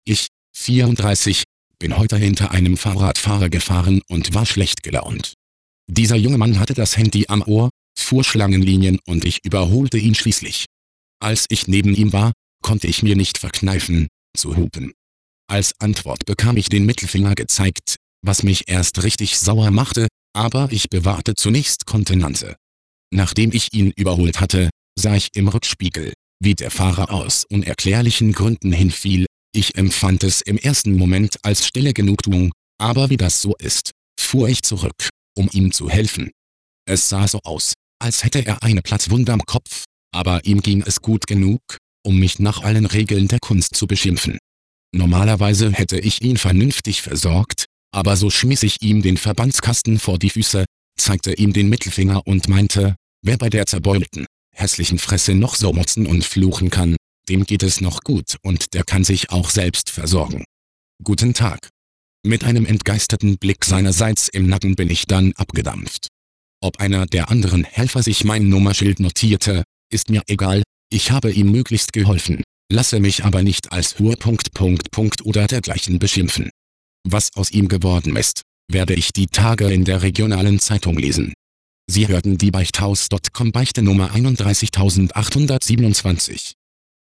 Ich, 34, bin heute hinter einem Fahrradfahrer gefahren und war schlecht gelaunt. Dieser junge Mann hatte das Handy am Ohr, fuhr Schlangenlinien und ich überholte ihn schließlich. Als ich neben ihm war, konnte ich mir nicht verkneifen, zu hupen. Als Antwort bekam ich den Mittelfinger gezeigt, was mich erst richtig sauer machte, aber ich bewahrte zunächst Kontenance. Nachdem ich ihn überholt hatte, sah ich im Rückspiegel, wie der Fahrer aus unerklärlichen Gründen hinfiel. Ich empfand es im ersten Moment als stille Genugtuung, aber wie das so ist, fuhr ich zurück, um ihm zu helfen. Es sah so aus, als hätte er eine Platzwunde am Kopf, aber ihm ging es gut genug, um mich nach allen Regeln der Kunst zu beschimpfen. Normalerweise hätte ich ihn vernünftig versorgt, aber so schmiss ich ihm den Verbandskasten vor die Füße, zeigte ihm den Mittelfinger und meinte, wer bei der zerbeulten, hässlichen Fresse noch so motzen und fluchen kann, dem geht es noch gut und der kann sich auch selbst versorgen. Guten Tag. Mit einem entgeisterten Blick seinerseits im Nacken bin ich dann abgedampft. Ob einer der anderen Helfer sich mein Nummerschild notierte, ist mir egal, ich habe ihm möglichst geholfen, lasse mich aber nicht als Hure... oder dergleichen beschimpfen. Was aus ihm geworden ist, werde ich die Tage in der regionalen Zeitung lesen. Sie hörten die Beichthaus.com Beichte Nummer 31827.